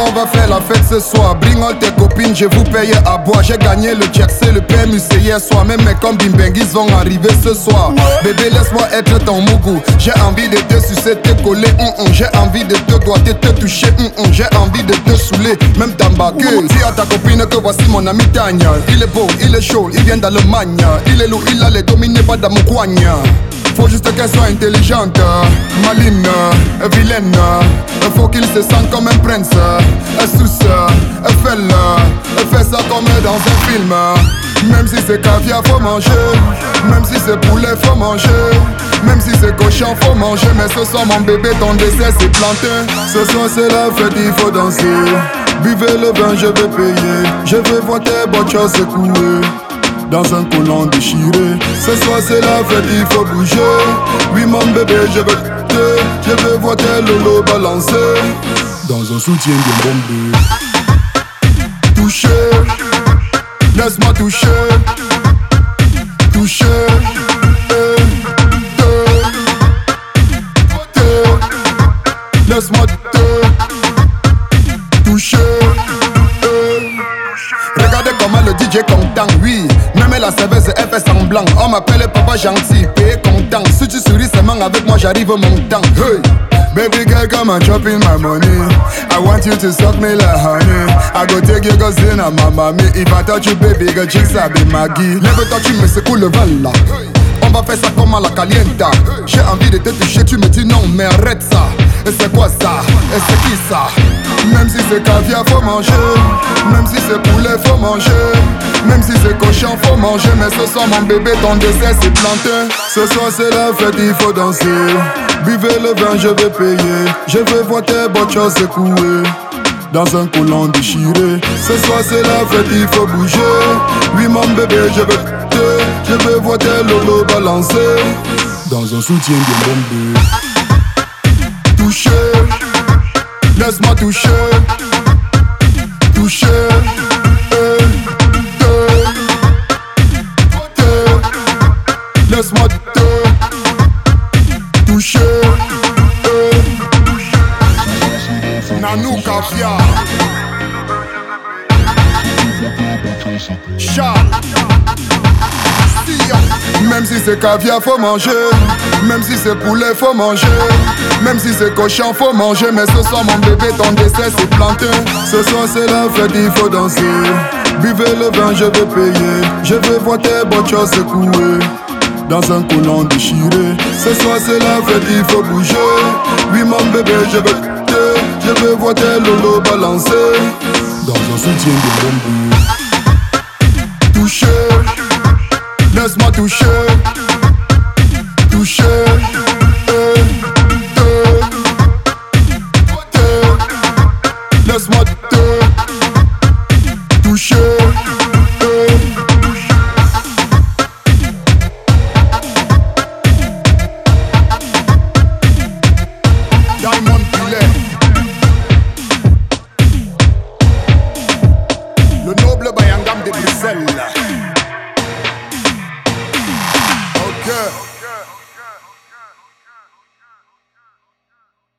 On va faire la fête ce soir. Bring all tes copines, je vous paye à boire. J'ai gagné le Jersey, le PMU c'est hier soir. Même mes comme Bimbengis vont arriver ce soir. Bébé laisse-moi être ton mougou. J'ai envie de te sucer, te coller. J'ai envie de te doigter, te toucher. J'ai envie de te saouler, même t'embarquer. Dis à ta copine que voici mon ami Tanya. Il est beau, il est chaud, il vient d'Allemagne. Il est lourd, il a les dominés, pas dans mon coin. Faut juste qu'elle soit intelligente, maline, vilaine. Faut qu'il se sente comme un prince. Elle suce, elle fait ça comme dans un film. Même si c'est caviar, faut manger. Même si c'est poulet, faut manger. Même si c'est cochon, faut manger. Mais ce soir mon bébé, ton dessert c'est plantain. Ce soir c'est la fête, il faut danser. Buvez le vin, je vais payer. Je veux voir tes bottes secouer dans un collant déchiré. Ce soir c'est la fête, il faut bouger. Oui mon bébé, je veux voir tes lolos balancer dans un soutien de bombé. Toucher, laisse-moi toucher. Toucher, laisse-moi te toucher. Regardez comment le DJ content, oui. Même la serveuse elle fait semblant. On m'appelle papa gentil, payé content. Si tu souris seulement avec moi j'arrive mon temps. Hey, baby girl come and chop in my money. I want you to suck me like honey. I go take you go sin à ma mamie. If I touch you baby girl chicks I be Maggie. Lève-toi tu me secoues le vent là. On va faire ça comme à la calienta. J'ai envie de te toucher, tu me dis non mais arrête ça. Et c'est quoi ça? Et c'est qui ça? Même si c'est caviar faut manger. Même si c'est poulet faut manger. Même si c'est cochon faut manger. Mais ce soir mon bébé ton dessert c'est plantain. Ce soir c'est la fête il faut danser. Buvez le vin je vais payer. Je veux voir tes bottes secouer dans un collant déchiré. Ce soir c'est la fête il faut bouger. Oui mon bébé je veux voir tes lolos balancer dans un soutien de bombé. Toucher, laisse-moi toucher. Toucher, laisse-moi te toucher. Nanou Caviar, Charles. Même si c'est caviar faut manger. Même si c'est poulet faut manger. Même si c'est cochon faut manger. Mais ce soir mon bébé ton dessert c'est plantain. Ce soir c'est la fête il faut danser. Buvez le vin je vais payer. Je veux voir tes bottes secouer dans un collant déchiré. Ce soir c'est la fête il faut bouger. Oui mon bébé je veux voir tes lolos balancer dans un soutien de bombé. Toucher, laisse-moi toucher.